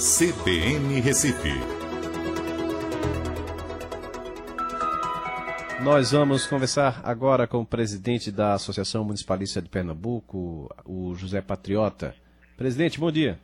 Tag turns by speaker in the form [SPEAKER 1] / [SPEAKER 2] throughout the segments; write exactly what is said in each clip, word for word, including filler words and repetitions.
[SPEAKER 1] C B N Recife.
[SPEAKER 2] Nós vamos conversar agora com o presidente da Associação Municipalista de Pernambuco, o José Patriota. Presidente, bom dia.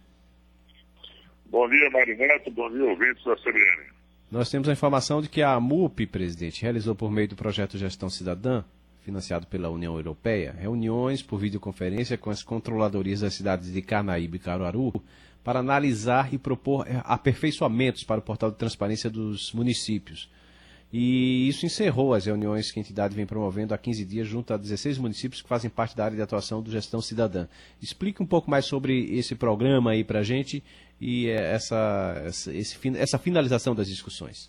[SPEAKER 3] Bom dia, Marineto. Bom dia, ouvintes da C B N.
[SPEAKER 2] Nós temos a informação de que a AMUP, presidente, realizou por meio do projeto Gestão Cidadã, financiado pela União Europeia, reuniões por videoconferência com as controladorias das cidades de Carnaíba e Caruaru para analisar e propor aperfeiçoamentos para o portal de transparência dos municípios. E isso encerrou as reuniões que a entidade vem promovendo há quinze dias junto a dezesseis municípios que fazem parte da área de atuação do Gestão Cidadã. Explique um pouco mais sobre esse programa aí para a gente e essa, essa, esse, essa finalização das discussões.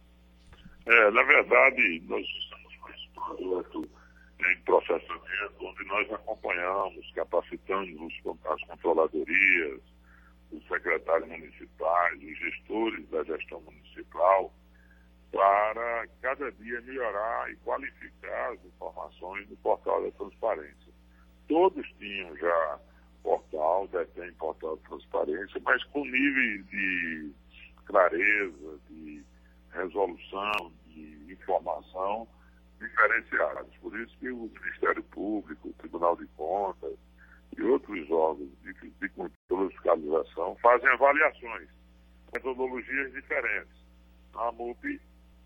[SPEAKER 3] É, na verdade, nós estamos com esse projeto em processamento, onde nós acompanhamos, capacitamos as controladorias, os secretários municipais, os gestores da gestão municipal, para cada dia melhorar e qualificar as informações do portal da transparência. Todos tinham já portal, detém portal de transparência, mas com níveis de clareza, de resolução, de informação diferenciados. Por isso que o Ministério Público, o Tribunal de Contas e outros órgãos de, de controle e fiscalização fazem avaliações, metodologias diferentes. A AMUP,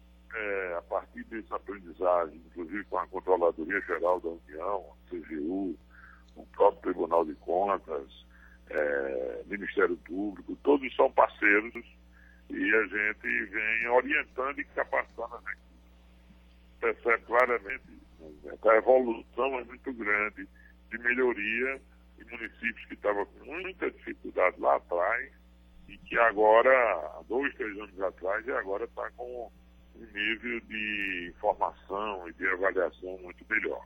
[SPEAKER 3] é, a partir dessa aprendizagem, inclusive com a Controladoria Geral da União, a C G U, o próprio Tribunal de Contas, é, Ministério Público, todos são parceiros e a gente vem orientando e capacitando as equipes. Percebe claramente que a evolução é muito grande de melhoria em municípios que estavam com muita dificuldade lá atrás e que agora, há dois, três anos atrás, e agora está com um nível de informação e de avaliação muito melhor.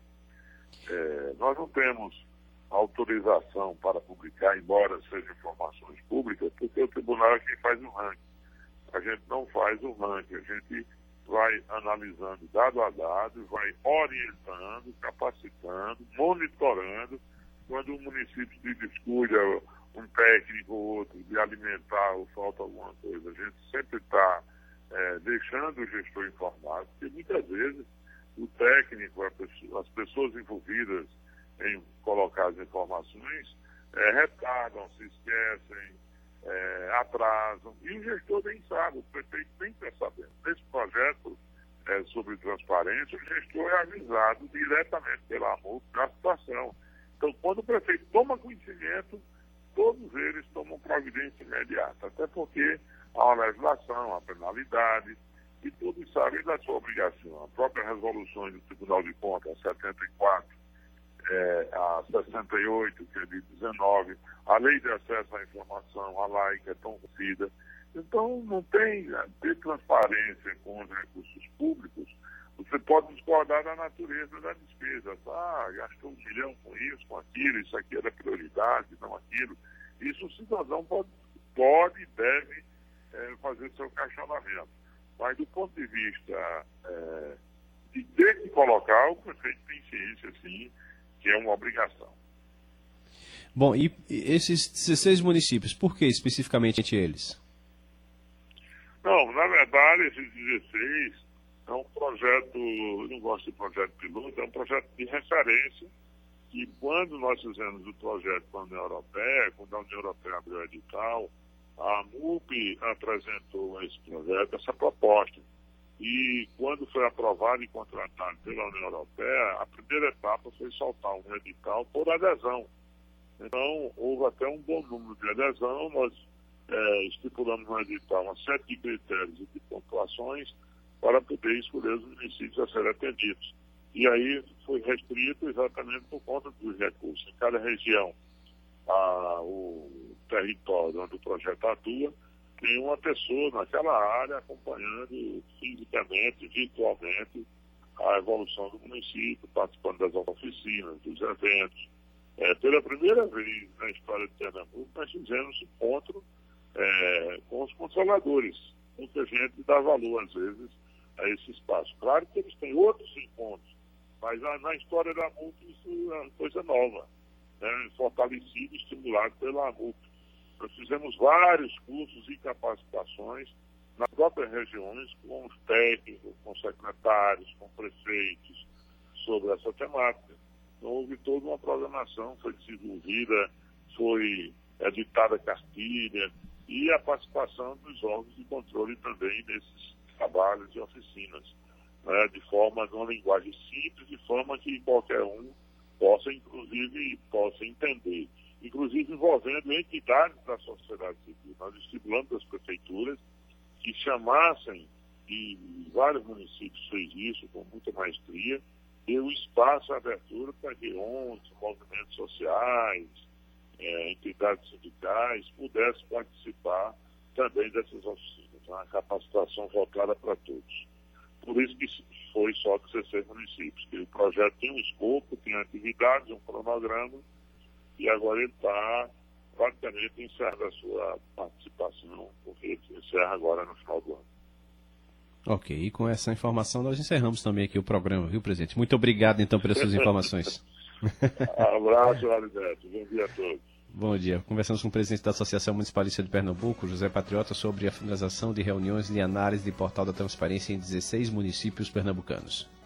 [SPEAKER 3] É, nós não temos autorização para publicar, embora sejam informações públicas, porque o tribunal é quem faz o ranking. A gente não faz o ranking, a gente vai analisando dado a dado, vai orientando, capacitando, monitorando. Quando o município se descuida, um técnico ou outro, de alimentar ou falta alguma coisa, a gente sempre está é, deixando o gestor informado, porque muitas vezes o técnico, a pessoa, as pessoas envolvidas em colocar as informações, é, retardam, se esquecem, é, atrasam, e o gestor nem sabe, o prefeito nem está sabendo. Nesse projeto é, sobre transparência, o gestor é avisado diretamente pela AMUP da situação. Então, quando o prefeito toma conhecimento, todos eles tomam providência imediata, até porque há uma legislação, há penalidade, e todos sabem da sua obrigação. A própria resolução do Tribunal de Contas, a setenta e quatro, é, a sessenta e oito, que é de dezenove, a Lei de Acesso à Informação, a lei que é tão conhecida. Então, não tem ter transparência com os recursos públicos. Você pode discordar da natureza da despesa. Ah, gastou um milhão com isso, com aquilo, isso aqui era prioridade, não aquilo. Isso o cidadão pode, pode e deve é, fazer seu questionamento. Mas do ponto de vista é, de ter que colocar, o prefeito tem ciência, sim, que é uma obrigação.
[SPEAKER 2] Bom, e esses dezesseis municípios, por que especificamente eles?
[SPEAKER 3] Não, na verdade, esses dezesseis é um projeto, eu não gosto de projeto piloto, é um projeto de referência, que quando nós fizemos o projeto com a União Europeia, quando a União Europeia abriu o edital, a AMUP apresentou esse projeto, essa proposta. E quando foi aprovado e contratado pela União Europeia, a primeira etapa foi soltar um edital por adesão. Então, houve até um bom número de adesão, nós é, estipulamos no edital uma série de critérios e de pontuações para poder escolher os municípios a serem atendidos. E aí foi restrito exatamente por conta dos recursos. Em cada região, a, o território onde o projeto atua, tem uma pessoa naquela área acompanhando fisicamente, virtualmente, a evolução do município, participando das oficinas, dos eventos. É, pela primeira vez na história de Pernambuco, nós fizemos encontro é, com os controladores. Muita gente dá valor, às vezes, a esse espaço. Claro que eles têm outros encontros, mas na, na história da AMUP isso é uma coisa nova, né? Fortalecido e estimulado pela AMUP. Nós fizemos vários cursos e capacitações nas próprias regiões, com os técnicos, com secretários, com prefeitos, sobre essa temática. Então, houve toda uma programação, foi desenvolvida, foi editada cartilha, e a participação dos órgãos de controle também nesses trabalhos e oficinas, né, de forma, de uma linguagem simples, de forma que qualquer um possa, inclusive, possa entender. Inclusive envolvendo entidades da sociedade civil. Nós estimulamos as prefeituras que chamassem, e vários municípios fez isso com muita maestria, deu espaço à abertura para que O N Gs, movimentos sociais, é, entidades sindicais pudessem participar também dessas oficinas. Uma capacitação voltada para todos. Por isso que foi só dezesseis municípios, que o projeto tem um escopo, tem atividades, um cronograma, e agora ele está praticamente encerrando a sua participação, porque ele encerra agora no final do ano.
[SPEAKER 2] Ok, e com essa informação nós encerramos também aqui o programa, viu, presidente? Muito obrigado, então, pelas suas informações.
[SPEAKER 3] Abraço, Aliberto. Bom dia a todos.
[SPEAKER 2] Bom dia. Conversamos com o presidente da Associação Municipalista de Pernambuco, José Patriota, sobre a finalização de reuniões lineares de Portal da Transparência em dezesseis municípios pernambucanos.